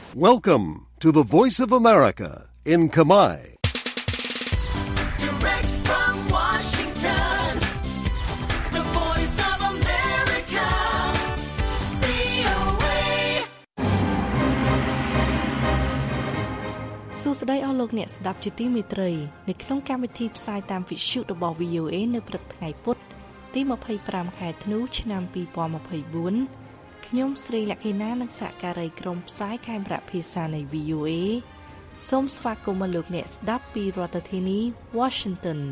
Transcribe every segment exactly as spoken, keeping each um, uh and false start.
Welcome to the Voice of America in Khmer. Direct from Washington, the Voice of America, វី អូ เอសួស្តីអស់លោកអ្នកស្ដាប់ជាទីមេត្រីនៅក្នុងកម្មវិធីផ្សាយតាមវិទ្យុរបស់ វី អូ เอ នៅព្រឹកថ្ងៃពុធទីยี่สิบห้าខែធ្នូឆ្នាំยี่สิบยี่สิบสี่ខ្ញុំស្រីលក្ខិណានិងសហការីក្រុមផ្សាយខេមរៈភាសានៃ វី អូ เอ សូមស្វាគមន៍លោកអ្នកស្ដាប់ពីរដ្ឋធានី Washington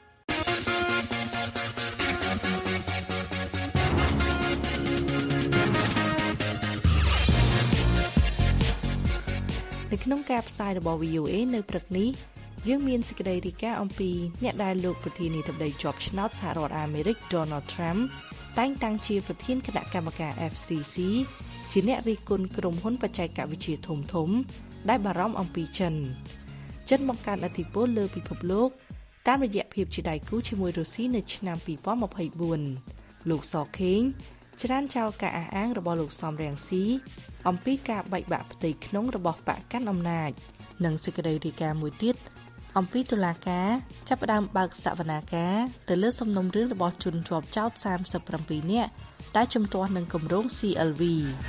នៅក្នុងការផ្សាយរបស់ វី អូ เอ នៅព្រឹកនេះយើងមានសេចក្តីរាយការណ៍អំពីអ្នកដែលលោកប្រធានាធិបតីជាប់ឆ្នោតសហរដ្ឋអាមេរិក Donald Trump តែងតាំងជាប្រធានគណៈកម្មការ เอฟ ซี ซี ជាអ្នករិះគន់ក្រុមហ៊ុនបច្ចេកវិទ្យាធំធំដែលបារម្ភអំពីចិនចិនបង្កើនឥទ្ធិពលលើពិភពលោកតាមរយៈភាពជាដៃគូជាមួយរុស្ស៊ីនៅឆ្នាំยี่สิบยี่สิบสี่លោកសខេងច្រានចោលការអះអាងរបស់លោកសំរងស៊ីអំពីការបែកបាក់ផ្ទៃក្នុងរបស់បកកាន់អំណាចនិងសេចក្តីរាយការណ៍មួយទៀតអំពីតុលាការចាប់ផ្ដើមបើកសវនាការទៅលើសំណុំរឿងរបស់ជនជាប់ចោទសាមសិបเจ็ดនាក់ដែលជំទាស់នឹងគម្រោង ซี แอล วี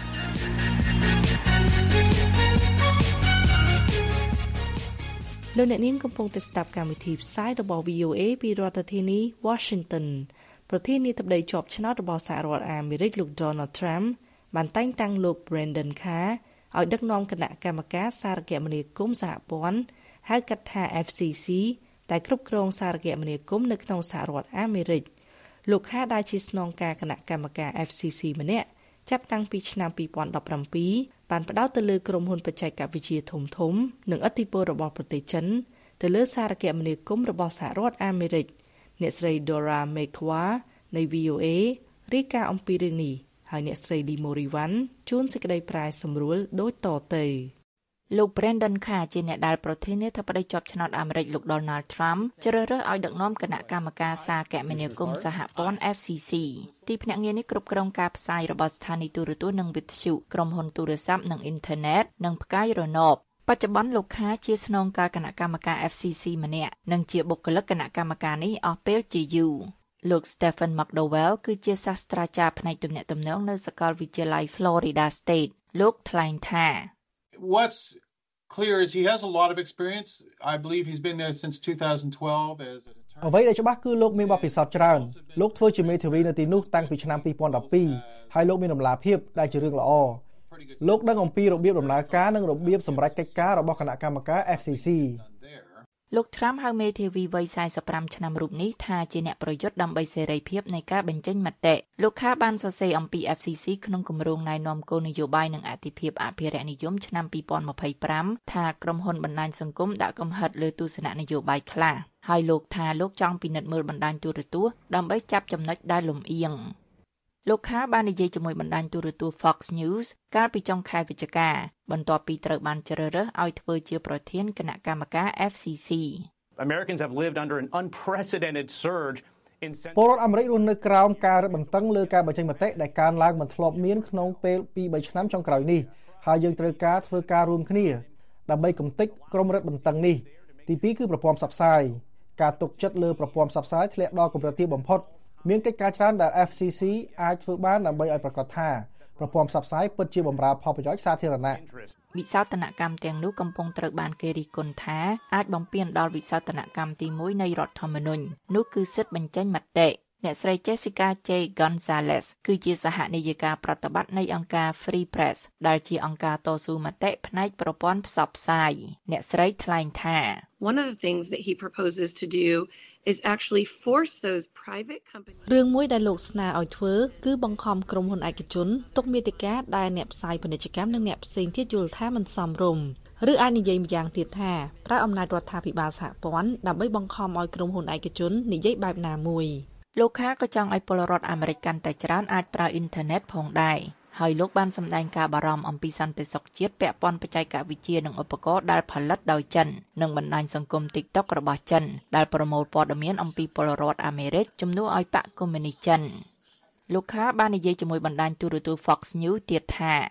លោកអ្នកនាងកំពុងតែស្ដាប់កម្មវិធីផ្សាយរបស់ វី អូ เอ ពីរដ្ឋធានី Washington ប្រធានាធិបតីជាប់ឆ្នោតរបស់សហរដ្ឋអាមេរិកលោក Donald Trump បានតែងតាំងលោក Brendan Carr ឲ្យដឹកនាំគណៈកម្មការសារគមនាគមន៍សហព័ន្ធហៅកាត់ថា เอฟ ซี ซี ដែលគ្រប់គ្រងសារគមនាគមន៍នៅក្នុងសហរដ្ឋអាមេរិកលោកខាដែលជាស្នងការគណៈកម្មការ เอฟ ซี ซี ម្នាក់ចាប់តាំងពីឆ្នាំยี่สิบสิบเจ็ดបានផ្ដោតទៅលើក្រុមហ៊ុនបច្ចេកវិទ្យាធំធំនិងឥទ្ធិពលរបស់ប្រទេសចិនទៅលើសារគមនាគមន៍របស់សហរដ្ឋអាមេរិកអ្នកស្រី Dora Mekwa នៃ វី អូ เอ រាយការណ៍អំពីរឿងនេះហើយអ្នកស្រី Limoriwan ជួនសេចក្តីប្រាយសម្រួលដូចតទៅលោក Brendan Carr ជាអ្នកដែលប្រធានាធិបតីជាប់ឆ្នោតអាមេរិកលោក Donald Trump ជ្រើសរើសឲ្យដឹកនាំគណៈកម្មការសារគមនាគមន៍សហព័ន្ធ เอฟ ซี ซี ទីភ្នាក់ងារនេះគ្រប់គ្រងការផ្សាយរបស់ស្ថានីយទូរទស្សន៍និងវិទ្យុក្រុមហ៊ុនទូរស័ព្ទនិងអ៊ីនធឺណិតនិងផ្កាយរណបបច្ចុប្បន្នលោក Carr ជាស្នងការគណៈកម្មការ เอฟ ซี ซี ម្នាក់និងជាបុគ្គលិកគណៈកម្មការនេះអស់ពេលជាយូរលោក Stephen McDowell គឺជាសាស្ត្រាចារ្យផ្នែកទំនាក់ទំនងនៅសាកលវិទ្យាល័យ Florida State លោកថ្លែងថា What's clear is he has a lot of experience. I believe he's been there since twenty twelve as an attorney. អ្វីដែលច្បាស់គឺលោកមានបទពិសោធន៍ច្រើនលោកធ្វើជាមេធាវីនៅទីនោះតាំងពីឆ្នាំยี่สิบสิบเจ็ดហើយលោកមានដំណាលភាពដែលជារឿងល្អលោកដឹងអំពីរបៀបដំណើរការនិងរបៀបសម្រេចកិច្ចការរបស់គណៈកម្មការ เอฟ ซี ซีលោក Trump ហៅមេធាវីវ័យสี่สิบห้าឆ្នាំរូបនេះថាជាអ្នកប្រយុទ្ធដើម្បីសេរីភាពនៃការបញ្ចេញមតិលោក Carr បានសរសេរអំពី เอฟ ซี ซี ក្នុងគម្រោងណែនាំគោលនយោបាយនិងអធិភាពអភិរក្សនិយមឆ្នាំยี่สิบยี่สิบห้าថាក្រុមហ៊ុនបណ្ដាញសង្គមដាក់កំហិតលើទស្សនៈនយោបាយខ្លះហើយលោកថាលោកចង់ពិនិត្យមើលបណ្ដាញទូរទស្សន៍ដើម្បីចាប់ចំណុចដែលលំអៀងលោក Carr បាននិយាយជាមួយបណ្ដាញទូរទស្សន៍ Fox News កាលពីចុងខែវិច្ឆិកាបន្ទាប់ពីត្រូវបានជ្រើសរើសឲ្យធ្វើជាប្រធានគណៈកម្មការ เอฟ ซี ซี Americans have lived under an unprecedented surge in ពលរដ្ឋអាមេរិករស់នៅក្រោមការរឹតបន្តឹងលើការបញ្ចេញមតិដែលកើនឡើងមិនធ្លាប់មានក្នុងពេលពីរបីឆ្នាំចុងក្រោយនេះហើយយើងត្រូវការធ្វើការរួមគ្នាដើម្បីកំទេចក្រុមរឹតបន្តឹងនេះទីពីរគឺប្រព័ន្ធផ្សព្វផ្សាយការទុកចិត្តលើប្រព័ន្ធផ្សព្វផ្សាយធ្លាក់ដល់កម្រិតទាបបំផុតមានកិច្ចការច្រើនដែល เอฟ ซี ซี អាចធ្វើបានដើម្បីឲ្យប្រកាសថាប្រព័ន្ធផ្សព្វផ្សាយពិតជាបម្រើផលប្រយោជន៍សាធារណៈវិសោធនកម្មទាំងនោះកំពុងត្រូវបានគេរិះគន់ថាអាចបំពានដល់វិសោធនកម្មទីមួយនៃរដ្ឋធម្មនុញ្ញនោះគឺសិទ្ធិបញ្ចេញមតិអ្នកស្រី Jessica J Gonzalez គឺជាសហនាយិកាប្រតិបត្តិនៃអង្គការ Free Press ដែលជាអង្គការតស៊ូមតិផ្នែកប្រព័ន្ធផ្សព្វផ្សាយអ្នកស្រីថ្លែងថា One of the things that he proposes to do is actually force those private companies រឿងមួយដែលលោកស្នើឲ្យធ្វើគឺបង្ខំក្រុមហ៊ុនឯកជនទុកមាតិកាដែលអ្នកផ្សាយពាណិជ្ជកម្មនិងអ្នកផ្សេងទៀតយល់ថាមិនសមរម្យឬអាចនិយាយម្យ៉ាងទៀតថាប្រើអំណាចរដ្ឋាភិបាលសហព័ន្ធដើម្បីបង្ខំឲ្យក្រុមហ៊ុនឯកជននិយាយបែបណាមួយលោកខាក៏ចង់ឲ្យពលរដ្ឋអាមេរិកកាន់តែច្រើនអាចប្រើអ៊ីនធឺណិតផងដែរហើយលោកបានសម្ដែងការបារម្ភអំពីសន្តិសុខជាតិពាក់ព័ន្ធបច្ចេកវិទ្យានិងឧបករណ៍ដែលផលិតដោយចិននិងបណ្ដាញសង្គម TikTok របស់ចិនដែលប្រមូលព័ត៌មានអំពីពលរដ្ឋអាមេរិកជំនួសឲ្យបកកុម្មុយនីសចិនលោកខាបាននិយាយជាមួយបណ្ដាញទូរទស្សន៍ Fox News ទៀតថា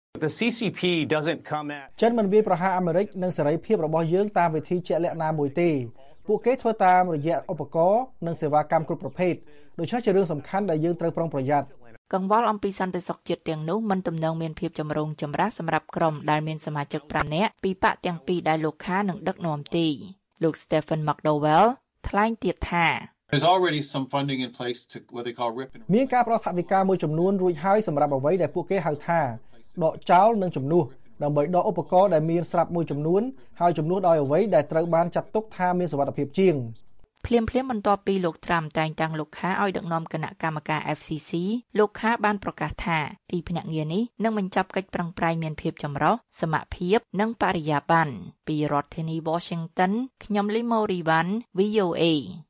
The ซี ซี พี doesn't come at ចិនមិនវាយប្រហារអាមេរិកនិងសេរីភាពរបស់យើងតាមវិធីជាក់លាក់ណាមួយទេពួកគេធ្វើតាមរយៈឧបករណ៍និងសេវាកម្មគ្រប់ប្រភេទដូច្នេះជារឿងសំខាន់ដែលយើងត្រូវប្រុងប្រយ័ត្នកង្វល់អំពីសន្តិសុខជាតិទាំងនោះមិនទំនងមានភាពចម្រូងចម្រាសសម្រាប់ក្រុមដែលមានសមាជិកប្រាំនាក់ពីបកទាំងពីរដែលលោកខានឹងដឹកនាំទេលោក Stephen McDowell ថ្លែងទៀតថា There's already some funding in place to what they call rip and មានការផ្តល់ថវិកាមួយចំនួនរួចហើយសម្រាប់អ្វីដែលពួកគេហៅថាដកចោលនិងជំនួសដើម្បីដកឧបករណ៍ដែលមានស្រាប់មួយចំនួនហើយជំនួសដោយអ្វីដែលត្រូវបានចាត់ទុកថាមានសុវត្ថិភាពជាងភ្លាមភ្លាមបន្ទាប់ពីលោកត្រាំតែងតាំងលោកខាឲ្យដឹកនាំគណៈកម្មការ F C C លោកខាបានប្រកាសថាទីភ្នាក់ងារនេះនឹងបញ្ចប់កិច្ចប្រឹងប្រែងមានភាពចម្រុះសមភាពនិងបរិយាបន្នពីរដ្ឋធានី Washington ខ្ញុំលីម៉ូរីវ៉ាន់ V O A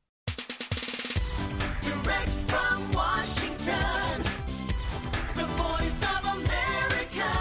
Direct from Washington, the voice of America,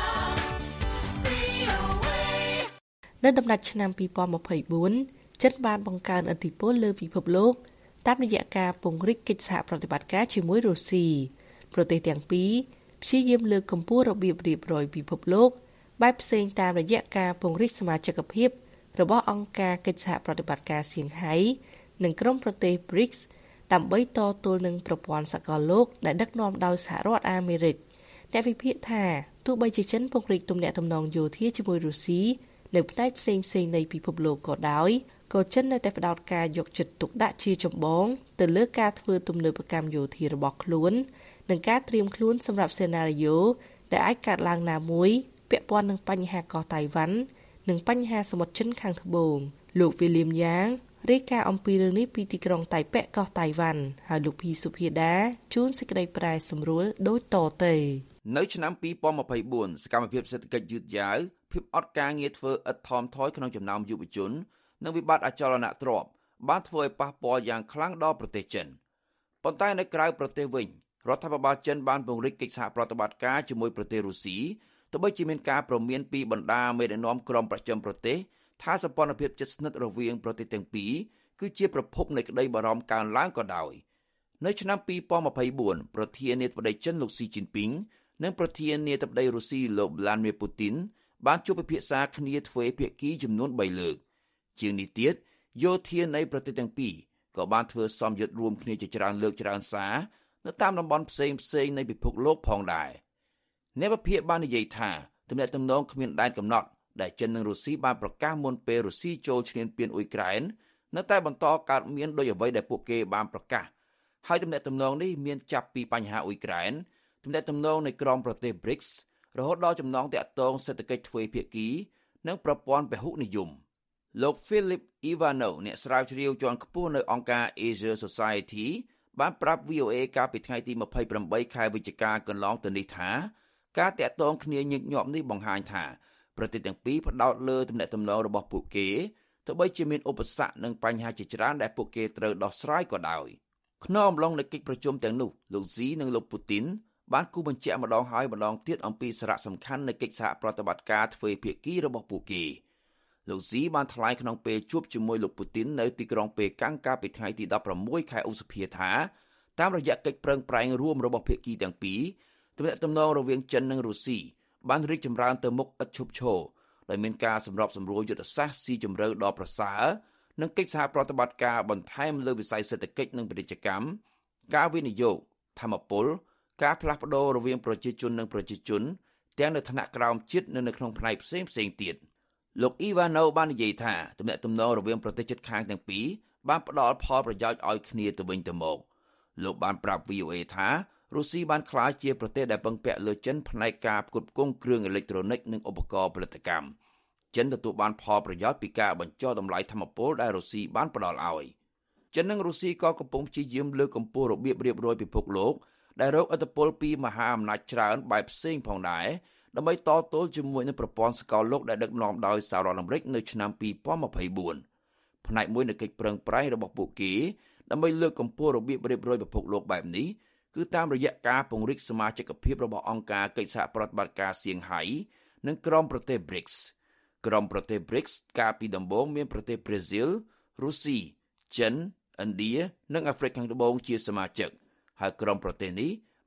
V O A. នៅដំណាច់ឆ្នាំពីរពាន់ម្ភៃបួនចិនបានបង្កើនឥទ្ធិពលលើពិភពលោកតាមរយៈការពង្រីកកិច្ចសហប្រតិបត្តិការជាមួយរុស្ស៊ីប្រទេសទាំងពីរព្យាយាមលើកកម្ពស់របៀបរៀបរយពិភពលោកបែបផ្សេងតាមរយៈការពង្រីកសមាជិកភាពរបស់អង្គការកិច្ចសហប្រតិបត្តិការសៀងហៃនិងក្រុមប្រទេស ប៊្រីកស ដើម្បីតទល់នឹងប្រព័ន្ធសកលលោកដែលដឹកនាំដោយសហរដ្ឋអាមេរិកអ្នកវិភាគថាទោះបីជាចិនពង្រីកទំនាក់ទំនងយោធាជាមួយរុស្ស៊ីនៅផ្នែកផ្សេងៗនៃពិភពលោកក៏ដោយក៏ចិននៅតែផ្ដោតការយកចិត្តទុកដាក់ជាចម្បងទៅលើការធ្វើទំនើបកម្មយោធារបស់ខ្លួននិងការត្រៀមខ្លួនសម្រាប់សេណារីយ៉ូដែលអាចកើតឡើងណាមួយពាក់ព័ន្ធនឹងបញ្ហាកោះតៃវ៉ាន់និងបញ្ហាសមុទ្រចិនខាងត្បូងលោក William Yang រាយការណ៍អំពីរឿងនេះពីទីក្រុងតៃប៉េកោះតៃវ៉ាន់ហើយលោកភីសុភាដាជួនសេចក្តីប្រែសម្រួលដូចតទៅនៅឆ្នាំពីរពាន់ម្ភៃបួនសកម្មភាពសេដ្ឋកិច្ចយឺតយ៉ាវភាពអត់ការងារធ្វើឥតថមថយក្នុងចំណោមយុវជននិងវិបត្តិអចលនទ្រព្យបានធ្វើឲ្យប៉ះពាល់យ៉ាងខ្លាំងដល់ប្រទេសចិនប៉ុន្តែនៅក្រៅប្រទេសវិញរដ្ឋាភិបាលចិនបានពង្រីកកិច្ចសហប្រតិបត្តិការជាមួយប្រទេសរុស្ស៊ីទោះបីជាមានការព្រមានពីបណ្ដាមេដឹកនាំក្រុមប្រចាំប្រទេសថាសម្ព័ន្ធភាពជិតស្និទ្ធរវាងប្រទេសទាំងពីរគឺជាប្រភពនៃក្តីបារម្ភកើនឡើងក៏ដោយនៅឆ្នាំពីរពាន់ម្ភៃបួនប្រធានាធិបតីចិនលោកស៊ីជីនពីងនិងប្រធានាធិបតីរុស្ស៊ីលោក Vladimir Putin បានជួបពិភាក្សាគ្នាទ្វេភាគីចំនួនបីលើកជាងនេះទៀតយោធានៃប្រទេសទាំងពីរក៏បានធ្វើសម្ពយុទ្ធរួមគ្នាជាច្រើនលើកច្រើនសារនៅតាមតំបន់ផ្សេងផ្សេងនៃពិភពលោកផងដែរអ្នកវិភាគបាននិយាយថាទំនាក់ទំនងគ្មានដែនកំណត់ដែលចិននិងរុស្ស៊ីបានប្រកាសមុនពេលរុស្ស៊ីចូលឈ្លានពានអ៊ុយក្រែននៅតែបន្តកើតមានដោយអ្វីដែលពួកគេបានប្រកាសហើយទំនាក់ទំនងនេះមានចាប់ពីបញ្ហាអ៊ុយក្រែនទំនាក់ទំនងនៃក្រុមប្រទេស ប៊្រីកស រហូតដល់ចំណងទាក់ទងសេដ្ឋកិច្ចទ្វេភាគីនិងប្រព័ន្ធពហុនិយមលោក Philip Ivanov អ្នកស្រាវជ្រាវជាន់ខ្ពស់នៅអង្គការ Asia Society បានប្រាប់ V O A កាលពីថ្ងៃទីម្ភៃប្រាំបីខែវិច្ឆិកាកន្លងទៅនេះថាការតាក់ទងគ្នាញឹកញាប់នេះបង្ហាញថាប្រទេសទាំងពីរផ្ដោតលើទំនាក់ទំនងរបស់ពួកគេទោះបីជាមានឧបសគ្គនិងបញ្ហាជាច្រើនដែលពួកគេត្រូវដោះស្រាយក៏ដោយក្នុងអំឡុងនៃកិច្ចប្រជុំទាំងនោះលោកស៊ីនិងលោកពូទីនបានគូបញ្ជាក់ម្ដងហើយម្ដងទៀតអំពីសារៈសំខាន់នៃកិច្ចសហប្រតិបត្តិការទ្វេភាគីរបស់ពួកគេលោកស៊ីបានថ្លែងក្នុងពេលជួបជាមួយលោកពូទីននៅទីក្រុងប៉េកាំងកាលពីថ្ងៃទីដប់ប្រាំមួយខែឧសភាថាតាមរយៈកិច្ចប្រឹងប្រែងរួមរបស់ភាគីទាំងពីរទំនាក់ទំនងរវាងចិននិងរុស្ស៊ីបានរីកចម្រើនទៅមុខឥតឈប់ឈរដោយមានការសម្របសម្រួលយុទ្ធសាស្ត្រស៊ីជម្រៅដ៏ប្រសើរនិងកិច្ចសហប្រតិបត្តិការបន្ថែមលើវិស័យសេដ្ឋកិច្ចនិងពាណិជ្ជកម្មការវិនិយោគធម្មពលការផ្លាស់ប្ដូររវាងប្រជាជននិងប្រជាជនទាំងនៅថ្នាក់ក្រោមជាតិនិងនៅក្នុងផ្នែកផ្សេងផ្សេងទៀតលោកអ៊ីវ៉ាណូបាននិយាយថាទំនាក់ទំនងរវាងប្រទេសជិតខាងទាំងពីរបានផ្ដល់ផលប្រយោជន៍ឲ្យគ្នាទៅវិញទៅមកលោកបានប្រាប់ V O A ថារុស្ស៊ីបានក្លាយជាប្រទេសដែលពឹងពាក់លើចិនផ្នែកការផ្គត់ផ្គង់គ្រឿងអេឡិចត្រូនិកនិងឧបករណ៍ផលិតកម្មចិនទទួលបានផលប្រយោជន៍ពីការបញ្ចុះតម្លៃថាមពលដែលរុស្ស៊ីបានផ្ដល់ឲ្យចិននិងរុស្ស៊ីក៏កំពុងព្យាយាមលើកកម្ពស់របៀបរៀបរយពិភពលោកដែលរកឥទ្ធិពលពីមហាអំណាចច្រើនបែបផ្សេងផងដែរដើម្បីតទល់ជាមួយនឹងប្រព័ន្ធសកលលោកដែលដឹកនាំដោយសហរដ្ឋអាមេរិកនៅឆ្នាំពីរពាន់ម្ភៃបួនផ្នែកមួយនៃកិច្ចប្រឹងប្រែងរបស់ពួកគេដើម្បីលើកកម្ពស់របៀបរៀបរយពិភពលោកបែបនេះគឺតាមរយៈការពង្រីកសមាជិកភាពរបស់អង្គការកិច្ចសហប្រតិបត្តិការសៀងហៃនិងក្រុមប្រទេស ប៊្រីកស ក្រុមប្រទេស ប៊្រីកស កាលពីដំបូងមានប្រទេសប្រេស៊ីល រុស្ស៊ី ចិន ឥណ្ឌានិងអាហ្វ្រិកខាងត្បូងជាសមាជិកហើយក្រុមប្រទេសនេះ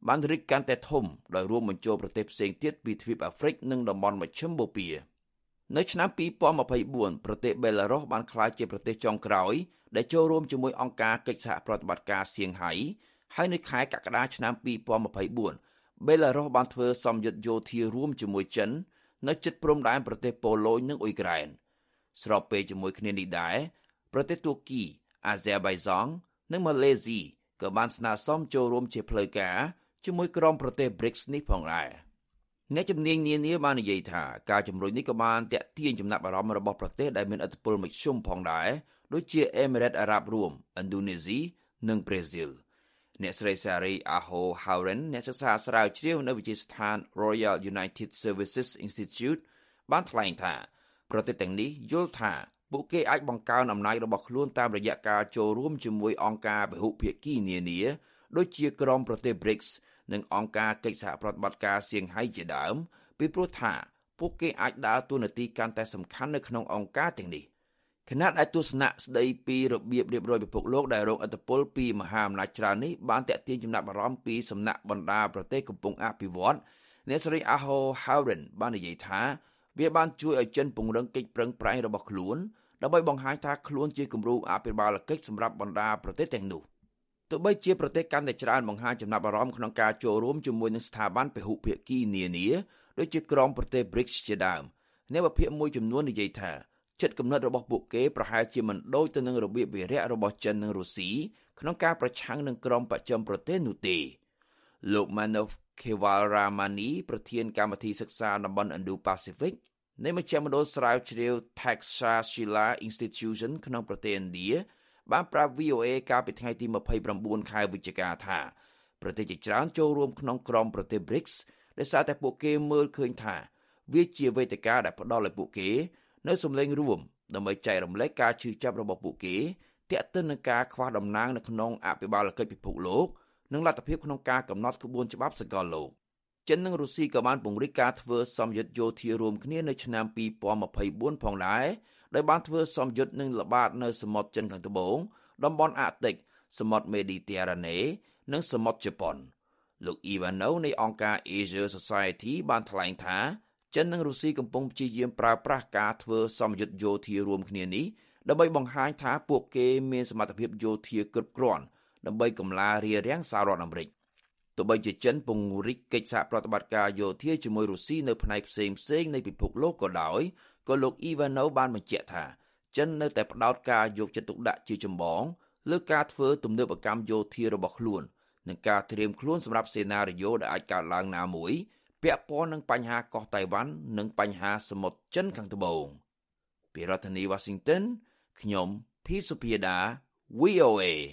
បានរីកកាន់តែធំដោយរួមបញ្ចូលប្រទេសផ្សេងទៀតពីទ្វីបអាហ្វ្រិកនិងតំបន់មជ្ឈិមបូព៌ានៅឆ្នាំពីរពាន់ម្ភៃបួនប្រទេសបេឡារុសបានក្លាយជាប្រទេសចុងក្រោយដែលចូលរួមជាមួយអង្គការកិច្ចសហប្រតិបត្តិការសៀងហៃហើយនៅខែកក្កដាឆ្នាំពីរពាន់ម្ភៃបួនបេឡារុសបានធ្វើសម្ពយុទ្ធយោធារួមជាមួយចិននៅជិតព្រំដែនប្រទេសប៉ូឡូញនិងអ៊ុយក្រែនស្របពេលជាមួយគ្នានេះដែរប្រទេសទួរគីអាហ្សេបៃហ្សង់និងម៉ាឡេស៊ីក៏បានស្នើសុំចូលរួមជាផ្លូវការជាមួយក្រុមប្រទេស ប៊្រិក នេះផងដែរអ្នកជំនាញនានាបាននិយាយថាការជំរុញនេះក៏បានទាក់ទាញចំណាប់អារម្មណ៍របស់ប្រទេសដែលមានឥទ្ធិពលមធ្យមផងដែរដូចជាអេមីរ៉េតអារ៉ាប់រួមឥណ្ឌូនេស៊ីនិងប្រេស៊ីលអ្នកស្រី Sari Aho Hauren អ្នកសិក្សាស្រាវជ្រាវនៅវិទ្យាស្ថាន Royal United Services Institute បានថ្លែងថាប្រទេសទាំងនេះយល់ថាពួកគេអាចបង្កើនអំណាចរបស់ខ្លួនតាមរយៈការចូលរួមជាមួយអង្គការពហុភាគីនានាដូចជាក្រុមប្រទេស ប៊្រិក និងអង្គការកិច្ចសហប្រតិបត្តិការសៀងហៃជាដើមពីព្រោះថាពួកគេអាចដើរតួនាទីកាន់តែសំខាន់នៅក្នុងអង្គការទាំងនេះខណៈដែលទស្សនៈស្ដីពីរបៀបរៀបរយពិភពលោកដែលរងឥទ្ធិពលពីមហាអំណាចច្រើននេះបានទាក់ទាញចំណាប់អារម្មណ៍ពីសំណាក់បណ្ដាប្រទេសកំពុងអភិវឌ្ឍអ្នកស្រី Aho Hauren បាននិយាយថាវាបានជួយឲ្យចិនពង្រឹងកិច្ចប្រឹងប្រែងរបស់ខ្លួនដើម្បីបង្ហាញថាខ្លួនជាគំរូអភិបាលកិច្ចសម្រាប់បណ្ដាប្រទេសទាំងនោះទោះបីជាប្រទេសកាន់តែច្រើនបង្ហាញចំណាប់អារម្មណ៍ក្នុងការចូលរួមជាមួយនឹងស្ថាប័នពហុភាគីនានាដូចជាក្រុមប្រទេស ប៊្រិក ជាដើមអ្នកវិភាគមួយចំនួននិយាយថាចិត្តគំនិតរបស់ពួកគេប្រហែលជាមិនដូចទៅនឹងរបៀបវារៈរបស់ចិននិងរុស្ស៊ីក្នុងការប្រឆាំងនឹងក្រុមបស្ចិមប្រទេសនោះទេលោក Manov Kewalramani ប្រធានកម្មវិធីសិក្សាតំបន់ Indo-Pacific នៃមជ្ឈមណ្ឌលស្រាវជ្រាវ Takshashila Institution ក្នុងប្រទេសឥណ្ឌាបានប្រាប់ វី អូ អេ កាលពីថ្ងៃទីម្ភៃប្រាំបួនខែវិច្ឆិកាថាប្រទេសជាច្រើនចូលរួមក្នុងក្រុមប្រទេស ប៊្រិក ដោយសារតែពួកគេមើលឃើញថាវាជាវេទិកាដែលផ្ដល់ឲ្យពួកគេនៅសម្លេងរួមដើម្បីចែករំលែកការឈឺចាប់របស់ពួកគេទាក់ទិននឹងការខ្វះតំណែងនៅក្នុងអភិបាលកិច្ចពិភពលោកនិងលទ្ធភាពក្នុងការកំណត់ក្បួនច្បាប់សកលលោកចិននិងរុស្ស៊ីក៏បានពង្រីកការធ្វើសម្ពយុទ្ធយោធារួមគ្នានៅឆ្នាំពីរពាន់ម្ភៃបួនផងដែរដោយបានធ្វើសម្ពយុទ្ធនឹងល្បាតនៅសមុទ្រចិនខាងត្បូងតំបន់អាកទិកសមុទ្រមេឌីទែរ៉ាណេនិងសមុទ្រជប៉ុនលោក Ivano នៃអង្គការ Asia Society បានថ្លែងថាចិននិងរុស្ស៊ីកំពុងព្យាយាមប្រើប្រាស់ការធ្វើសម្ពយុទ្ធយោធារួមគ្នានេះដើម្បីបង្ហាញថាពួកគេមានសមត្ថភាពយោធាគ្រប់គ្រាន់ដើម្បីកម្លារារាំងសហរដ្ឋអាមេរិកទោះបីជាចិនពង្រីកកិច្ចសហប្រតិបត្តិការយោធាជាមួយរុស្ស៊ីនៅផ្នែកផ្សេងផ្សេងនៃពិភពលោកក៏ដោយក៏លោក Ivano បានបញ្ជាក់ថាចិននៅតែផ្ដោតការយកចិត្តទុកដាក់ជាចម្បងលើការធ្វើទំនើបកម្មយោធារបស់ខ្លួននិងការត្រៀមខ្លួនសម្រាប់សេណារីយ៉ូដែលអាចកើតឡើងណាមួយពាក់ព័ន្ធនឹងបញ្ហាកោះតៃវ៉ាន់និងបញ្ហាសមុទ្រចិនខាងត្បូងពីរដ្ឋធានី Washington ខ្ញុំភីសុភាដា វី អូ អេ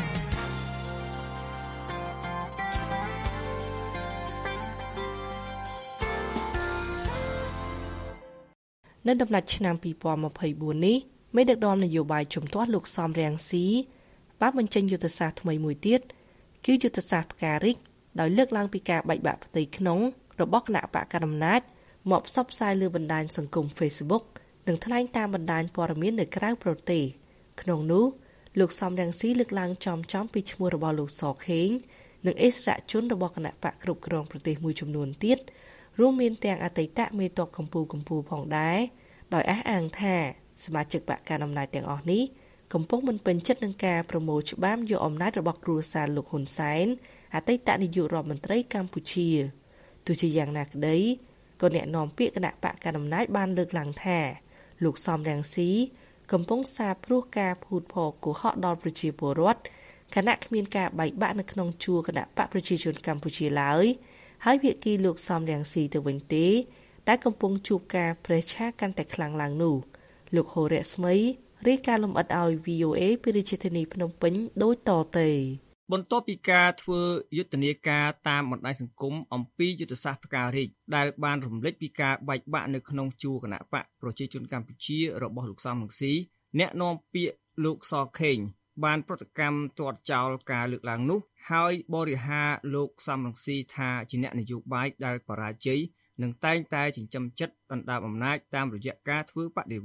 នៅដំណាច់ឆ្នាំពីរពាន់ម្ភៃបួននេះមេដឹកនាំនយោបាយជំទាស់លោកសំរាំងស៊ីបានបញ្ចេញយុទ្ធសាស្ត្រថ្មីមួយទៀតគឺយុទ្ធសាស្ត្រផ្ការិចដោយលើកឡើងពីការបែកបាក់ផ្ទៃក្នុងរបស់គណៈបកកណ្ដាលអំណាចមកផ្សព្វផ្សាយលើបណ្ដាញសង្គម Facebook និងថ្លែងតាមបណ្ដាញព័ត៌មាននៅក្រៅប្រទេសក្នុងនោះលោកសំរាំងស៊ីលើកឡើងចំចំពីឈ្មោះរបស់លោកសខេងនិងអិសរាជជនរបស់គណៈបកគ្រប់គ្រងប្រទេសមួយចំនួនទៀតរួមមានទាំងអតីតមេតបកម្ពុជាកម្ពុជាផងដែរដោយអះអាងថាសមាជិកបកកណ្ដាលអំណាចទាំងអស់នេះកំពុងមិនពេញចិត្តនឹងការប្រមូលច្បាមយកអំណាចរបស់គ្រួសារលោកហ៊ុនសែនអតីតនាយករដ្ឋមន្ត្រីកម្ពុជាទោះជាយ៉ាងណាក្តីក៏អ្នកនាំពាក្យគណៈបកកណ្ដាលអំណាចបានលើកឡើងថាលោកសំរាំងស៊ីកំពុងសាបព្រោះការភូតភរកុហកដល់ប្រជាពលរដ្ឋខណៈគ្មានការបែកបាក់នៅក្នុងជួរគណៈបកប្រជាជនកម្ពុជាឡើយហើយភាគីលោកសំរាំងស៊ីទៅវិញទេដែលកំពុងជួបការប្រេះឆាកាន់តែខ្លាំងឡើងនោះលោកហូរ៉ាស្មីរាយការណ៍លម្អិតឲ្យ វី អូ អេ ពីរាជធានីភ្នំពេញដូចតទៅបន្ទាប់ពីការធ្វើយុទ្ធនាការតាមបណ្ដាញសង្គមអំពីយុទ្ធសាស្ត្រផ្ការាជដែលបានរំលេចពីការបែកបាក់នៅក្នុងជួរគណៈបកប្រជាជនកម្ពុជារបស់លោកសំរងស៊ីអ្នកនាំពាក្យលោកសខេងបានប្រតិកម្មទាត់ចោលការលើកឡើងនោះហើយបរិហារលោកសំរងស៊ីថាជាអ្នកនយោបាយដែលបរាជ័យនិងតែងតែចិញ្ចឹមចិត្តដណ្ដើមអំណាចតាមរយៈការធ្វើបដិវត្តន៍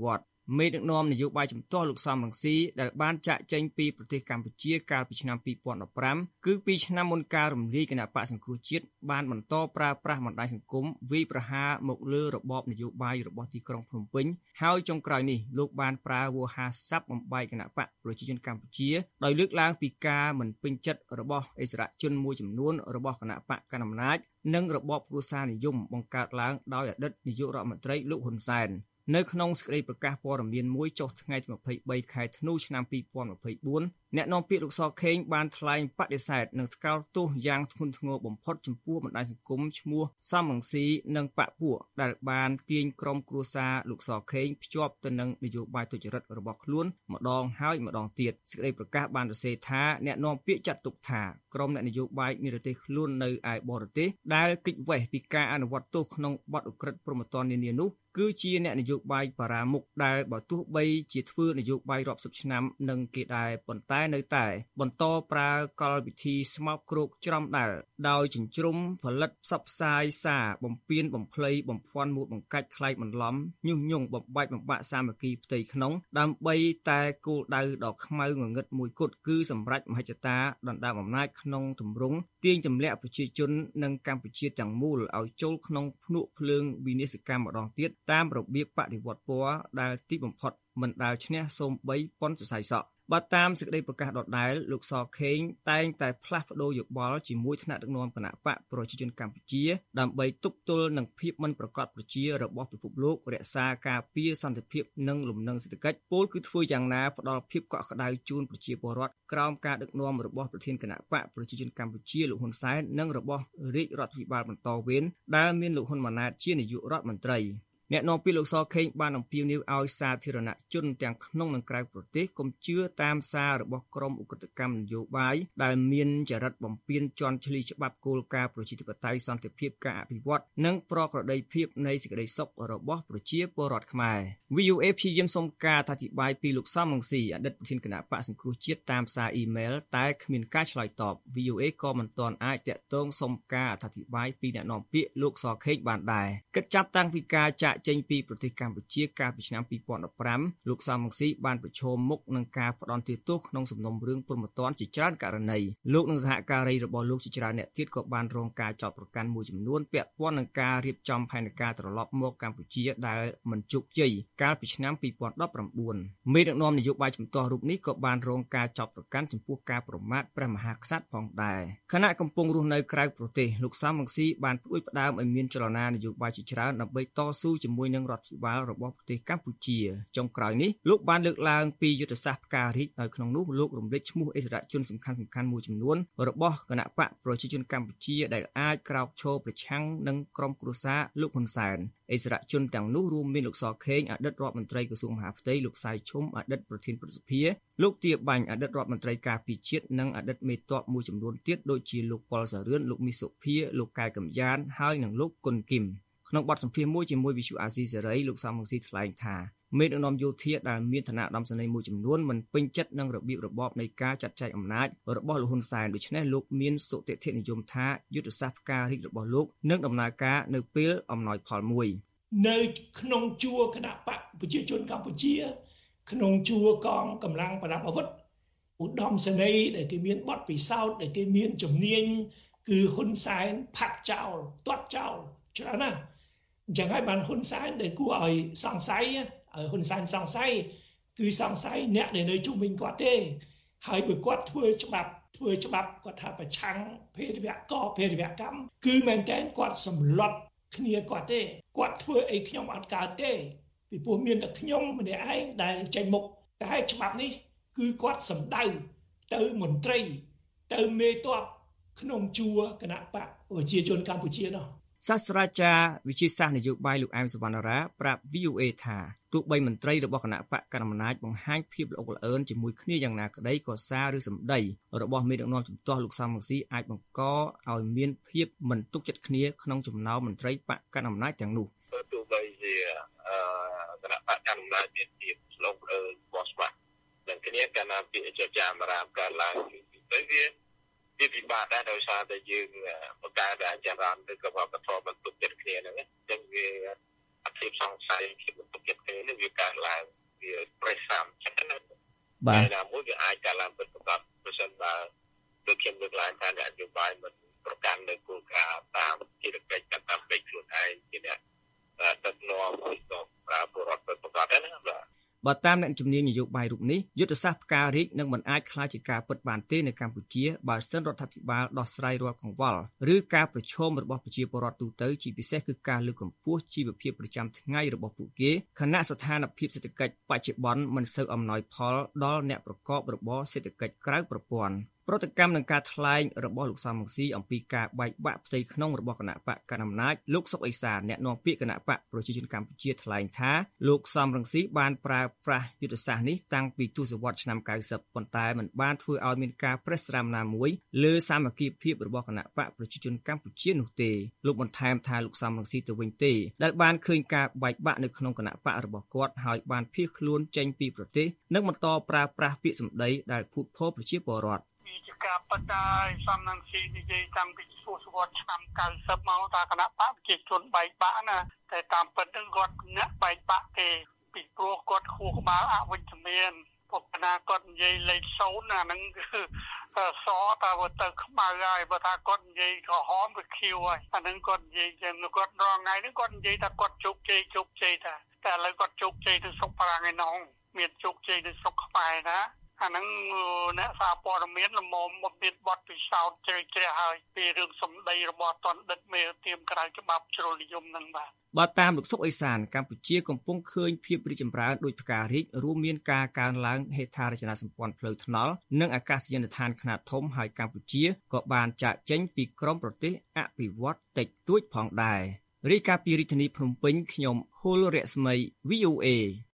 មេដឹកនាំនយោបាយជំទាស់លោកសំរងស៊ីដែលបានចាក់ចែងពីប្រទេសកម្ពុជាកាលពីឆ្នាំពីរពាន់ដប់ប្រាំគឺពីឆ្នាំមុនការរំលាយគណបក្សសង្គ្រោះជាតិបានបន្តប្រើប្រាស់បណ្ដាញសង្គមវាយប្រហារមកលើរបបនយោបាយរបស់ទីក្រុងភ្នំពេញហើយចុងក្រោយនេះលោកបានប្រើវោហារស័ព្ទបំបែកគណបក្សប្រជាជនកម្ពុជាដោយលើកឡើងពីការមិនពេញចិត្តរបស់អិសរាជជនមួយចំនួនរបស់គណបក្សកណ្ដាលអំណាចនិងរបបគ្រួសារនិយមបង្កើតឡើងដោយអតីតនាយករដ្ឋមន្ត្រីលោកហ៊ុនសែននៅក្នុងសេចក្តីប្រកាសព័ត៌មានមួយចុះថ្ងៃទីម្ភៃបីខែធ្នូឆ្នាំពីរពាន់ម្ភៃបួនអ្នកនាំពាក្យលោកសខេងបានថ្លែងបដិសេធនិងថ្កោលទោសយ៉ាងធ្ងន់ធ្ងរបំផុតចំពោះបណ្ដាញសង្គមឈ្មោះសំរងស៊ីនិងបកពួកដែលបានទាញក្រុមគ្រួសារលោកសខេងភ្ជាប់ទៅនឹងនយោបាយទុច្ចរិតរបស់ខ្លួនម្ដងហើយម្ដងទៀតសេចក្តីប្រកាសបានសរសេរថាអ្នកនាំពាក្យចាត់ទុកថាក្រុមអ្នកនយោបាយនិរទេសខ្លួននៅឯបរទេសដែលគេចវេះពីការអនុវត្តទោសក្នុងបទឧក្រិដ្ឋព្រហ្មទណ្ឌនានានោះគឺជាអ្នកនយោបាយបារាមុខដែលបើទោះបីជាធ្វើនយោបាយរាប់សិបឆ្នាំនឹងគេដែរប៉ុន្តែនៅតែបន្តប្រើកលវិធីស្មោកគ្រោកច្រំដែលដោយចិញ្ជ្រុំផលិតផ្សព្វផ្សាយសារបំពេញបំភ្លៃបំភាន់មូលបង្កាច់ខ្លែងបន្លំញុះញង់បំបាច់បំបាក់សាមគ្គីផ្ទៃក្នុងដើម្បីតែគោលដៅដ៏ខ្មៅងងឹតមួយគត់គឺសម្រេចមហិច្ឆតាដណ្ដើមអំណាចក្នុងទម្រង់ទាញទម្លាក់ប្រជាជននិងកម្ពុជាទាំងមូលឲ្យចូលក្នុងភ្នក់ភ្លើងវិនាសកម្មម្ដងទៀតតាមរបៀបបដិវត្តពណ៌ដែលទីបំផុតមិនដាល់ឈ្នះសូម្បីប៉ុនសរសៃសក់បើតាមសេចក្តីប្រកាសដដែលលោកសខេងតែងតែផ្លាស់ប្ដូរយោបល់ជាមួយថ្នាក់ដឹកនាំគណបក្សប្រជាជនកម្ពុជាដើម្បីទប់ទល់នឹងភាពមិនប្រកបប្រជារបស់ពិភពលោករក្សាការពារសន្តិភាពនិងលំនឹងសេដ្ឋកិច្ចពលគឺធ្វើយ៉ាងណាផ្ដល់ភាពកក់ក្ដៅជូនប្រជាពលរដ្ឋក្រោមការដឹកនាំរបស់ប្រធានគណបក្សប្រជាជនកម្ពុជាលោកហ៊ុនសែននិងរបស់រាជរដ្ឋាភិបាលបន្តវេនដែលមានលោកហ៊ុនម៉ាណែតជានាយករដ្ឋមន្ត្រីអ្នកនាំពាក្យលោកសខេងបានអំពាវនាវឲ្យសាធារណជនទាំងក្នុងនិងក្រៅប្រទេសកុំជឿតាមសាររបស់ក្រុមឧក្រិដ្ឋកម្មនយោបាយដែលមានចរិតបំពានជន់ឈ្លីច្បាប់គោលការណ៍ប្រជាធិបតេយ្យសន្តិភាពការអភិវឌ្ឍនិងប្រក្រតីភាពនៃសេចក្តីសុខរបស់ប្រជាពលរដ្ឋខ្មែរ វី អូ เอ ព្យាយាមសុំការអធិប្បាយពីលោកសំរងស៊ីអតីតប្រធានគណៈបក្សសង្គ្រោះជាតិតាមសារអ៊ីមែលតែគ្មានការឆ្លើយតប វី អូ เอ ក៏មិនទាន់អាចតាក់ទងសុំការអធិប្បាយពីអ្នកនាំពាក្យលោកសខេងបានដែរគិតចាប់តាំងពីការចាក់ចេញពីប្រទេសកម្ពុជាកាលពីឆ្នាំពីរពាន់ដប់ប្រាំលោកសំរងស៊ីបានប្រឈមមុខនឹងការផ្ដន់ទោសក្នុងសំណុំរឿងព្រហ្មទណ្ឌជាច្រើនករណីលោកនិងសហការីរបស់លោកជាច្រើនអ្នកទៀតក៏បានរងការចោទប្រកាន់មួយចំនួនពាក់ព័ន្ធនឹងការរៀបចំផែនការត្រឡប់មកកម្ពុជាដែលមិនជោគជ័យកាលពីឆ្នាំពីរពាន់ដប់ប្រាំបួនមេដឹកនាំនយោបាយជំទាស់រូបនេះក៏បានរងការចោទប្រកាន់ចំពោះការប្រមាថព្រះមហាក្សត្រផងដែរខណៈកំពុងរស់នៅក្រៅប្រទេសលោកសំរងស៊ីបានផ្ដួចផ្ដើមឲ្យមានចលនានយោបាយជាច្រើនដើម្បីតស៊ូជាមួយនឹងរដ្ឋាភិបាលរបស់ប្រទេសកម្ពុជាចុងក្រោយនេះលោកបានលើកឡើងពីយុទ្ធសាស្ត្រផ្ការីកដោយក្នុងនោះលោករំលេចឈ្មោះអិសរាជជនសំខាន់ៗមួយចំនួនរបស់គណបក្សប្រជាជនកម្ពុជាដែលអាចក្រោកឈរប្រឆាំងនឹងក្រុមគ្រួសារលោកហ៊ុនសែនអិសរាជជនទាំងនោះរួមមានលោកសខេងអតីតរដ្ឋមន្ត្រីក្រសួងមហាផ្ទៃលោកសៃឈុំអតីតប្រធានព្រឹទ្ធសភាលោកទាបាញ់អតីតរដ្ឋមន្ត្រីការពារជាតិនិងអតីតមេទ័ពមួយចំនួនទៀតដូចជាលោកប៉ុលសារឿនលោកមីសុភាលោកកែកំយ៉ានហើយនិងលោកគុនគឹមក្នុងបទសម្ភាសន៍មួយជាមួយវិទ្យុអាស៊ីសេរីលោកសំរងស៊ីថ្លែងថាមេដឹកនាំយោធាដែលមានឋានៈឧត្តមសេនីយ៍មួយចំនួនមិនពេញចិត្តនឹងរបៀបរបបនៃការចាត់ចែងអំណាចរបស់លោកហ៊ុនសែនដូច្នេះលោកមានសុទិដ្ឋិនិយមថាយុទ្ធសាស្ត្រផ្ការីករបស់លោកនឹងដំណើរការនៅពេលអំណោយផលមួយនៅក្នុងជួរគណៈបកប្រជាជនកម្ពុជាក្នុងជួរកងកម្លាំងប្រដាប់អាវុធឧត្តមសេនីយ៍ដែលគេមានបទពិសោធន៍ដែលគេមានជំនាញគឺហ៊ុនសែនផាត់ចោលទាត់ចោលច្រើនណាស់អញ្ចឹងហើយបានហ៊ុនសែនដែលគួរឲ្យសង្ស័យឲ្យហ៊ុនសែនសង្ស័យគឺសង្ស័យអ្នកដែលនៅជុំវិញគាត់ទេហើយបើគាត់ធ្វើច្បាប់ធ្វើច្បាប់គាត់ថាប្រឆាំងភេរវកភេរវកម្មគឺមែនតើគាត់សម្លុតគ្នាគាត់ទេគាត់ធ្វើអីខ្ញុំអត់កើតទេពីព្រោះមានតែខ្ញុំម្នាក់ឯងដែលចេញមុខតែឲ្យច្បាប់នេះគឺគាត់សម្ដៅទៅមន្ត្រីទៅមេទ័ពក្នុងជួរគណៈបកប្រជាជនកម្ពុជានោះសាស្ត្រាចារ្យវិទ្យាសាស្ត្រនយោបាយលោកអែមសវណ្ណារាប្រាប់ វី អូ เอ ថាទោះបីមន្ត្រីរបស់គណៈបកកណ្ដាលអំណាចបង្ហាញភាពល្អល្អឿនជាមួយគ្នាយ៉ាងណាក្តីក៏សារឬសម្ដីរបស់មេដឹកនាំជំទាស់លោកសំរងស៊ីអាចបង្កឲ្យមានភាពមិនទុកចិត្តគ្នាក្នុងចំណោមមន្ត្រីបកកណ្ដាលអំណាចទាំងនោះទោះបីជាគណៈបកកណ្ដាលអំណាចមានភាពល្អល្អឿនបោះស្បានឹងគ្នាកាលណាពាក្យចចាមរាមកើតឡើងទៅវាវាពិបាកដែរដោយសារតែយើងបង្កើតអាចារ្យឬក៏វប្បធម៌បន្ទុកចិត្តគ្នាហ្នឹងអញ្ចឹងវាអធិបសង្ស័យភាពបន្ទុកចិត្តគ្នានេះវាកើតឡើងវាបាទណាមួយវាអាចកើតឡើងពិតប្រាកដប្រសិនបើដូចខ្ញុំលើកឡើងថានយោបាយមិនប្រកាន់នៅគោលការណ៍តាមភារកិច្ចកាតព្វកិច្ចខ្លួនឯងជាអ្នកដឹកនាំឲ្យទៅប្រើពលរដ្ឋពិតប្រាកដណាបាទបើតាមអ្នកជំនាញនយោបាយរូបនេះយុទ្ធសាស្ត្រផ្ការីកនឹងមិនអាចក្លាយជាការពិតបានទេនៅកម្ពុជាបើសិនរដ្ឋាភិបាលដោះស្រាយរាល់កង្វល់ឬការប្រឈមរបស់ប្រជាពលរដ្ឋទូទៅជាពិសេសគឺការលើកកម្ពស់ជីវភាពប្រចាំថ្ងៃរបស់ពួកគេខណៈស្ថានភាពសេដ្ឋកិច្ចបច្ចុប្បន្នមិនសូវអំណោយផលដល់អ្នកប្រកបរបរសេដ្ឋកិច្ចក្រៅប្រព័ន្ធប្រតិកម្មនឹងការថ្លែងរបស់លោកសំរងស៊ីអំពីការបែកបាក់ផ្ទៃក្នុងរបស់គណៈបកកណ្ដាលអំណាចលោកសុកអេសានអ្នកនាំពាក្យគណៈបកប្រជាជនកម្ពុជាថ្លែងថាលោកសំរងស៊ីបានប្រើប្រាស់យុទ្ធសាស្ត្រនេះតាំងពីទសវត្សរ៍ឆ្នាំ九十ប៉ុន្តែមិនបានធ្វើឲ្យមានការប្រេះស្រាំណាមួយលើសាមគ្គីភាពរបស់គណៈបកប្រជាជនកម្ពុជានោះទេលោកបន្ថែមថាលោកសំរងស៊ីទៅវិញទេដែលបានឃើញការបែកបាក់នៅក្នុងគណៈបករបស់គាត់ហើយបានភៀសខ្លួនចេញពីប្រទេសនិងបន្តប្រើប្រាស់ពាក្យសម្ដីដែលភូតភរប្រជាពលរដ្ឋជាការបដិសំណងស៊ីនិយាយតាំងពីទសវត្សរ៍ឆ្នាំ九十មកថាគណៈបកប្រជាជនបែកបាក់ណាតែតាមពិតនឹងគាត់អ្នកបែកបាក់ទេពីព្រោះគាត់ខួរក្បាលអវិជ្ជមានពុកណាគាត់និយាយលេខសូន្យអាហ្នឹងគឺសតាទៅទៅខ្មៅហើយបើថាគាត់និយាយក្រហមវាខៀវហើយអាហ្នឹងគាត់និយាយចឹងគាត់រងថ្ងៃហ្នឹងគាត់និយាយថាគាត់ជោគជ័យជោគជ័យតែតែឥឡូវគាត់ជោគជ័យទៅសុខប្រាំងឯណោះមានជោគជ័យទៅសុខខ្មែរណាអាហ្នឹងអ្នកសារព័ត៌មានល្មមមកមានបទពិសោធន៍ជ្រៅជ្រះហើយពីរឿងសម្ដីរបស់តនដិតមេទៀមក្រៅច្បាប់ជ្រុលនិយមហ្នឹងបាទបើតាមលោកសុកអេសានកម្ពុជាកំពុងឃើញភាពរីកចម្រើនដោយផ្ការរីករួមមានការកើនឡើងហេដ្ឋារចនាសម្ព័ន្ធផ្លូវថ្នល់និងអាកាសយានដ្ឋានខ្នាតធំហើយកម្ពុជាក៏បានចាកចេញពីក្រុមប្រទេសអភិវឌ្ឍតិចតួចផងដែររាយការណ៍ពីរាជធានីភ្នំពេញខ្ញុំហុលរស្មី វី អូ เอ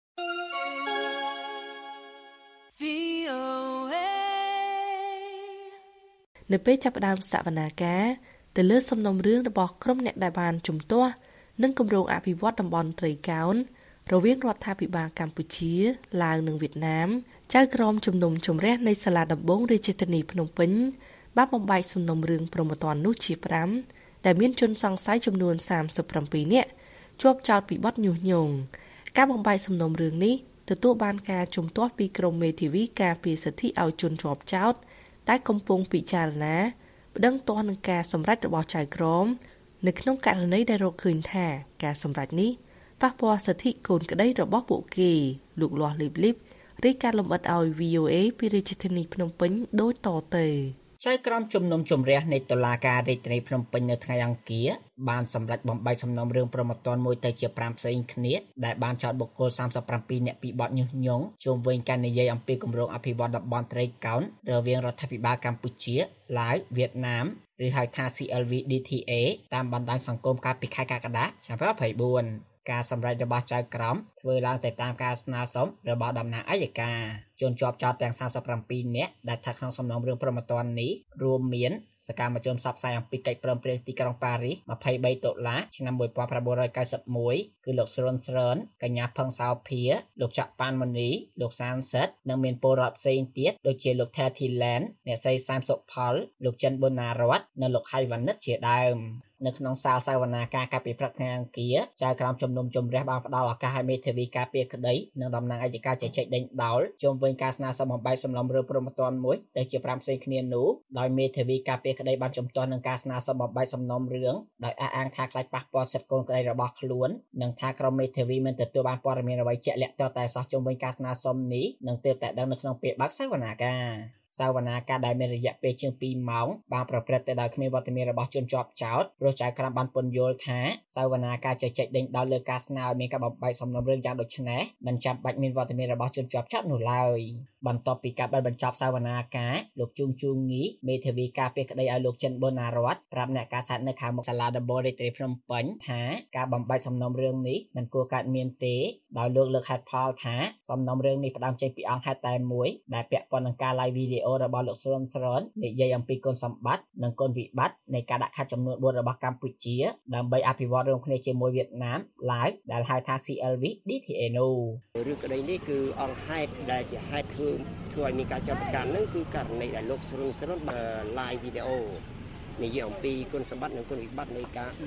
នៅពេលចាប់ផ្ដើមសវនាការទៅលើសំណុំរឿងរបស់ក្រុមអ្នកដែលបានជំទាស់និងគម្រោងអភិវឌ្ឍតំបន់ត្រីកោណរវាងរដ្ឋាភិបាលកម្ពុជាឡាវនិងវៀតណាមចៅក្រមជំនុំជម្រះនៃសាលាដំបងរាជធានីភ្នំពេញបានបំបែកសំណុំរឿងព្រហ្មទណ្ឌនោះជាប្រាំដែលមានជនសង្ស័យចំនួនសាមសិបប្រាំពីរនាក់ជាប់ចោទពីបទញុះញង់ការបំបែកសំណុំរឿងនេះទទួលបានការជំទាស់ពីក្រមមេធាវីការពារសិទ្ធិឲ្យជនជាប់ចោទដែលកំពុងពិចារណាប្តឹងទាស់នឹងការសម្រេចរបស់ចៅក្រមនៅក្នុងករណីដែលរកឃើញថាការសម្រេចនេះប៉ះពាល់សិទ្ធិកូនក្តីរបស់ពួកគេលោកលាស់លីបលីបរាយការណ៍លម្អិតឲ្យ វី អូ เอ ពីរាជធានីភ្នំពេញដូចតទៅចៅក្រមជំនុំជម្រះនៃតុលាការរាជធានីភ្នំពេញនៅថ្ងៃអង្គារបានសម្រេចបំបែកសំណុំរឿងព្រហ្មទណ្ឌមួយទៅជាប្រាំផ្សេងគ្នាដែលបានចោទបុគ្គលសាមសិបប្រាំពីរនាក់ពីបទញុះញង់ជុំវិញការនិយាយអំពីគម្រោងអភិវឌ្ឍតំបន់ត្រីកោណរវាងរដ្ឋាភិបាលកម្ពុជាឡាវវៀតណាមឬហៅថា ซี แอล วี ឌី ที เอ តាមបណ្ដាញសង្គមកាលពីខែកក្កដាឆ្នាំยี่สิบสี่ការសម្រេចរបស់ចៅក្រមធ្វើឡើងទៅតាមការស្នើសុំរបស់តំណាងអัยការជនជាប់ចោទទាំងសាមសិបប្រាំពីរនាក់ដែលស្ថិតក្នុងសំណុំរឿងព្រហ្មទណ្ឌនេះរួមមានសកម្មជនផ្សព្វផ្សាយអំពីកិច្ចព្រមព្រៀងទីក្រុងប៉ារីសยี่สิบสามតុលាឆ្នាំmột nghìn chín trăm chín mươi mốtគឺលោកស្រុនស្រឿនកញ្ញាផឹងសោភាលោកចាក់ប៉ាន់មនីលោកសានសិតនិងមានពលរដ្ឋផ្សេងទៀតដូចជាលោកថែធីឡែនអ្នកស្រីសាមសុផលលោកចិនប៊ុនណារតនិងលោកហៃវ៉ានិតជាដើមនៅក្នុងសាលសវនាការកាលពីព្រឹកថ្ងៃអង្គារចៅក្រមជំនុំជម្រះបានផ្ដល់ឱកាសឲ្យមេធាវីការពារក្តីនិងតំណាងអัยការជជែកដេញដោលជុំវិញការស្នើសុំបំបែកសំណុំរឿងព្រហ្មទណ្ឌមួយដែលជាប្រាំផ្សេងគ្នានោះដោយមេធាវីការពារក្តីបានជំទាស់នឹងការស្នើសុំបំបែកសំណុំរឿងដោយអះអាងថាខ្លាចប៉ះពាល់សិទ្ធិកូនក្តីរបស់ខ្លួននិងថាក្រុមមេធាវីមិនទទួលបានព័ត៌មានអ្វីជាក់លាក់ទាល់តែសោះជុំវិញការស្នើសុំនេះនឹងទើបតែដឹងនៅក្នុងពេលបើកសវនាការសវនាការដែលមានរយៈពេលជាងពីរម៉ោងបានប្រព្រឹត្តទៅដោយគ្មានវត្តមានរបស់ជនជាប់ចោទព្រោះចៅក្រមបានពន្យល់ថាសវនាការជជែកដេញដោលលើការស្នើឲ្យមានការបំបែកសំណុំរឿងយ៉ាងដូចនេះមិនចាំបាច់មានវត្តមានរបស់ជនជាប់ចោទនោះឡើយបន្ទាប់ពីការបិទបញ្ចប់សវនាការលោកជួងជួងងីមេធាវីការពារក្តីឲ្យលោកចិនប៊ុនណារតប្រាប់អ្នកការសាទនៅខាងមុខសាលាដំបងរាជធានីភ្នំពេញថាការបំបែកសំណុំរឿងនេះមិនគួរកើតមានទេដោយលោកលើកហេតុផលថាសំណុំរឿងនេះផ្ដើមចេញពីអង្គហេតុតែមួយដែលពាក់ព័ន្ធនឹងការ live វីដេអូរបស់លោកស្រុនស្រឿននិយាយអំពីគុណសម្បត្តិនិងគុណវិបត្តិនៃការដាក់ខាត់ចំនួនបួនរបស់កម្ពុជាដើម្បីអភិវឌ្ឍរួមគ្នាជាមួយវៀតណាមឡាវដែលហៅថា ซี แอล วี ឌី ที เอ នោះរឿងក្តីនេះគឺអង្គហេតុដែលជាហេតុធ្វើធ្វើឲ្យមានការចាប់ប្រកាន់នឹងគឺករណីដែលលោកស្រុនស្រឿន live វីដេអូនិយាយអំពីគុណសម្បត្តិនិងគុណវិបត្តិនៃការដាក់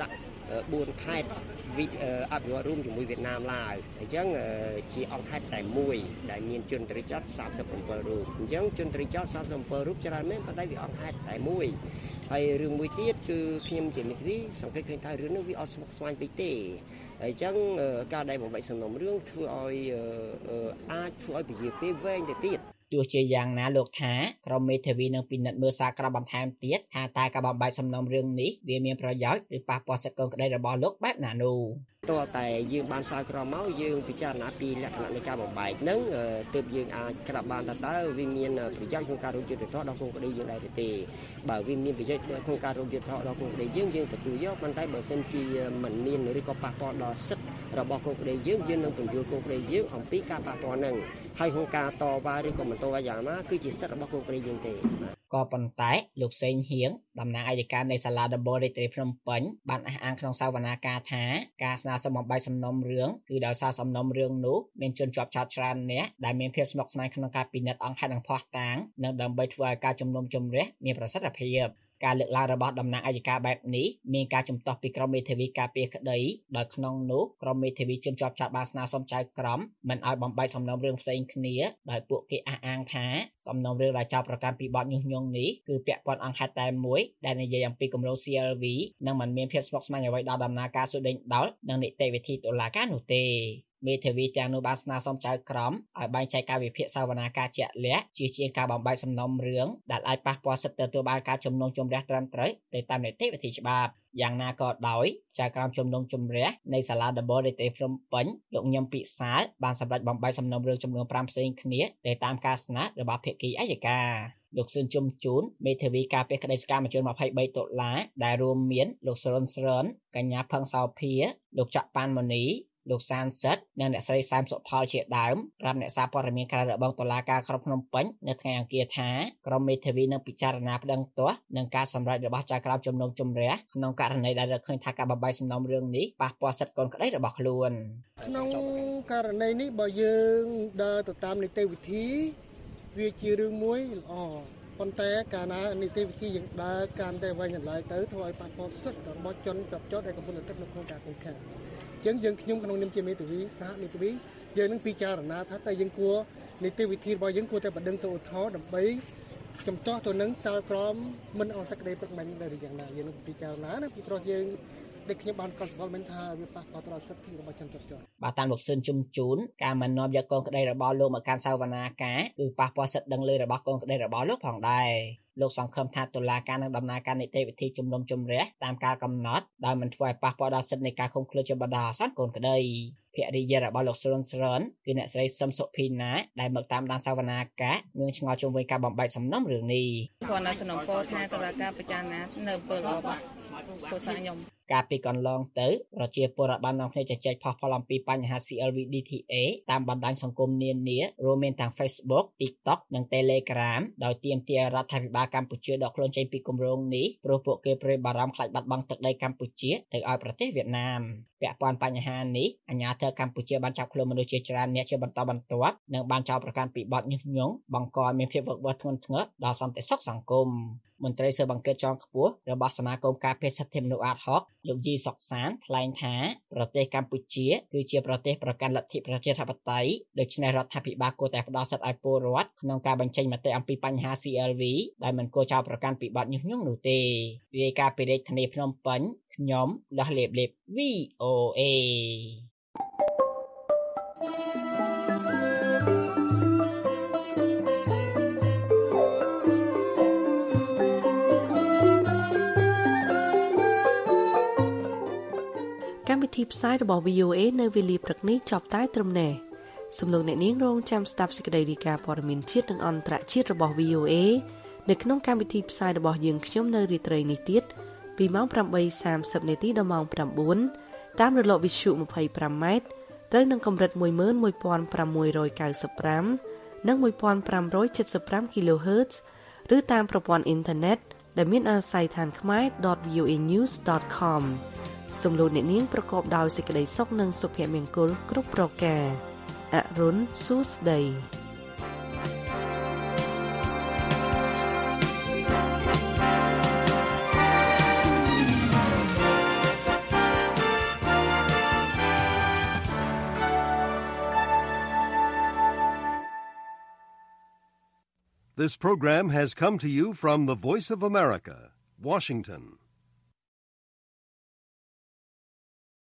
បួនខេត្តវិអភិវឌ្ឍរួមជាមួយវៀតណាមឡើយអញ្ចឹងជាអង្គហេតុតែមួយដែលមានជនត្រីចោតសាមសិបប្រាំរូបអញ្ចឹងជនត្រីចោតសាមសិបប្រាំរូបច្រើនមែនប៉ុន្តែវាអង្គហេតុតែមួយហើយរឿងមួយទៀតគឺខ្ញុំជាមេធាវីសង្កេតឃើញថារឿងនេះវាអត់ស្មុគស្មាញពេកទេអញ្ចឹងការដែលបំបីសំណុំរឿងធ្វើឲ្យអាចធ្វើឲ្យពជាពេលវែងទៅទៀតទោះជាយ៉ាងណាលោកថាក្រុមមេធាវីនឹងពិនិត្យមើលសារក្រមបន្ថែមទៀតថាតើការបំបែកសំណុំរឿងនេះវាមានប្រយោជន៍ឬប៉ះពាល់សិទ្ធិកូនក្តីរបស់លោកបែបណានោះតើតែយើងបានសារក្រមមកយើងពិចារណាពីលក្ខណៈនៃការបំបែកហ្នឹងទើបយើងអាចក្រាបបានថាតើវាមានប្រយោជន៍ក្នុងការរកយុត្តិធម៌ដល់កូនក្តីយើងដែរទេបើវាមានប្រយោជន៍ក្នុងការរកយុត្តិធម៌ដល់កូនក្តីយើងយើងទទួលយកប៉ុន្តែបើសិនជាមិនមានឬក៏ប៉ះពាល់ដល់សិទ្ធិរបស់កូនក្តីយើងយើងនឹងបញ្យល់កូនក្តីយើងអំពីការប៉ះពាល់ហ្នឹងហើយក្នុងការតវ៉ាឬក៏មិនតវ៉ាយ៉ាងណាគឺជាសិទ្ធិរបស់កូនក្តីយើងទេក៏ប៉ុន្តែលោកសេងហៀងតំណាងអัยការនៃសាលាដំបងរាជធានីភ្នំពេញបានអះអាងក្នុងសវនាការថាការស្នើសុំបំបែកសំណុំរឿងគឺដោយសារសំណុំរឿងនោះមានជនជាប់ចោទច្រើនអ្នកដែលមានភាពស្មុគស្មាញក្នុងការពិនិត្យអង្គហេតុនិងភស្តុតាងនិងដើម្បីធ្វើឲ្យការជំនុំជម្រះមានប្រសិទ្ធភាពការលើកឡើងរបស់តំណាងអัยការបែបនេះមានការជំទាស់ពីក្រុមមេធាវីការពារក្តីដោយក្នុងនោះក្រុមមេធាវីជនជាប់ចោទបានស្នើសុំចៅក្រមមិនឲ្យបំបែកសំណុំរឿងផ្សេងគ្នាដោយពួកគេអះអាងថាសំណុំរឿងដែលចោទប្រកាន់ពីបទញុះញង់នេះគឺពាក់ព័ន្ធអង្គហេតុតែមួយដែលនិយាយអំពីគម្រោង C L V និងមិនមានភាពស្មុគស្មាញអ្វីដល់ដំណើរការស៊ើបដេញដោលនិងនីតិវិធីតុលាការនោះទេមេធាវីទាំងនោះបានស្នើសុំចៅក្រមឲ្យបែងចែកការវិភាគសវនាការជាក់លាក់ជាជាងការបំបែកសំណុំរឿងដែលអាចប៉ះពាល់សិទ្ធិទទួលបានការជំនុំជម្រះត្រឹមត្រូវទៅតាមនីតិវិធីច្បាប់យ៉ាងណាក៏ដោយចៅក្រមជំនុំជម្រះនៃសាលាដំបងរាជធានីភ្នំពេញលោកញឹមពិសាលបានសម្រេចបំបែកសំណុំរឿងចំនួនប្រាំផ្សេងគ្នាទៅតាមការស្នើរបស់ភាគីអัยការលោកស៊ុនជុំជូនមេធាវីការពារក្តីសកម្មជនម្ភៃបីតុលាដែលរួមមានលោកសរុនស្រនកញ្ញាផឹងសោភាលោកចាក់ប៉ាន់ម៉ូនីលោកសានសិតនិងអ្នកស្រីសែមសុផលជាដើមប្រាប់អ្នកសារព័ត៌មានក្រៅរបងតុលាការក្រុងភ្នំពេញនៅថ្ងៃអង្គារថាក្រុមមេធាវីនឹងពិចារណាប្តឹងទាស់នឹងការសម្រេចរបស់ចៅក្រមជំនុំជម្រះក្នុងករណីដែលរកឃើញថាការបំបែកសំណុំរឿងនេះប៉ះពាល់សិទ្ធិកូនក្តីរបស់ខ្លួនក្នុងករណីនេះបើយើងដើរទៅតាមនីតិវិធីវាជារឿងមួយល្អប៉ុន្តែកាលណានីតិវិធីយើងដើរកាន់តែវិញឡើយទៅធ្វើឲ្យប៉ះពាល់សិទ្ធិរបស់ជនជាប់ចោទដែលកំពុងស្ថិតនៅក្នុងការឃុំឃាំងចឹងយើងខ្ញុំក្នុងនាមជាមេធាវីសហមេធាវីយើងនឹងពិចារណាថាតើយើងគួរនីតិវិធីរបស់យើងគួរតែបណ្ដឹងទៅឧទ្ធរណ៍ដើម្បីចំទាស់ទៅនឹងសាលក្រមមិនអស់សេចក្តីព្រឹកមែនឬយ៉ាងណាយើងនឹងពិចារណាណាពីព្រោះយើងដែលខ្ញុំបានកត់សម្គាល់មែនថាវាប៉ះពាល់ដល់សិទ្ធិរបស់ជនជាប់ចោទបាទតាមលោកស៊ិនជុំជូនការមិននាំយកកូនក្តីរបស់លោកមកកាន់សវនាការគឺប៉ះពាល់សិទ្ធិដឹងលើរបស់កូនក្តីរបស់លោកផងដែរលោកសង្ឃឹមថាតុលាការនឹងដំណើរការនីតិវិធីជំនុំជម្រះតាមការកំណត់ដោយមិនធ្វើឲ្យប៉ះពាល់ដល់សិទ្ធិនៃការឃុំឃ្លួនជាបណ្ដោះអាសន្នកូនក្តីភរិយារបស់លោកស្រុនស្រនគឺអ្នកស្រីសឹមសុភីណាដែលមកតាមដានសវនាការនឹងឆ្ងល់ជុំវិញការបំបែកសំណុំរឿងនេះគាត់នៅសំណុំពរថាតុលាការពិចារណានៅអំពើល្អបាទពលសាខ្ញុំកាលពីកន្លងទៅប្រជាពលរដ្ឋបាននាំគ្នាជជែកផុសផុលអំពីបញ្ហា C L V D T A តាមបណ្ដាញសង្គមនានារួមមានទាំង Facebook, TikTok និង Telegram ដោយទាមទាររដ្ឋាភិបាលកម្ពុជាដកខ្លួនចេញពីគម្រោងនេះព្រោះពួកគេព្រួយបារម្ភខ្លាចបាត់បង់ទឹកដីកម្ពុជាទៅឲ្យប្រទេសវៀតណាមពាក់ព័ន្ធបញ្ហានេះអាជ្ញាធរកម្ពុជាបានចាប់ខ្លួនមនុស្សជាច្រើនអ្នកជាបន្តបន្ទាប់និងបានចោទប្រកាន់ពីបទញុះញង់បង្កឲ្យមានភាពវឹកវរធ្ងន់ធ្ងរដល់សន្តិសុខសង្គមមន្ត្រីស៊ើបអង្កេតជាន់ខ្ពស់របស់សមាគមការពារសិទ្ធិមនុស្សអាតហុកលោកយីសុកសានថ្លែងថាប្រទេសកម្ពុជាគឺជាប្រទេសប្រកាន់លទ្ធិប្រជាធិបតេយ្យដូច្នេះរដ្ឋាភិបាលគួរតែផ្ដល់សិទ្ធិឲ្យពលរដ្ឋក្នុងការបញ្ចេញមតិអំពីបញ្ហា C L V ដែលមិនគួរចោទប្រកាន់ពីបទញុះញង់នោះទេរាយការណ៍ពីរាជធានីភ្នំពេញខ្ញុំដោះលេបលេប V O A កម្មវិធីផ្សាយរបស់ V O A នៅវេលាព្រឹកនេះចប់តែត្រឹមនេះសូមលោកអ្នកនាងរងចាំស្ដាប់សេចក្តីរាយការណ៍ព័ត៌មានជាតិនិងអន្តរជាតិរបស់ V O A នៅក្នុងកម្មវិធីផ្សាយរបស់យើងខ្ញុំនៅរាត្រីនេះទៀតពីម៉ោង ប្រាំបីសាមសិប នាទីដល់ម៉ោង ប្រាំបួន តាមរលកវិទ្យុ ยี่สิบห้า ម៉ែត្រត្រូវនឹងកម្រិត một nghìn một trăm chín mươi lăm និង một nghìn năm trăm七十ห้า kHz ឬតាមប្រព័ន្ធអ៊ីនធឺណិតដែលមានអាស័យដ្ឋានខ្មែរ ដត វី អូ เอ นิวส์ ដត คอม សូមលោកអ្នកនាងប្រកបដោយសេចក្តីសុខនិងសុភមង្គលគ្រប់ប្រការអរុនសួស្តី This program has come to you from the Voice of America, Washington.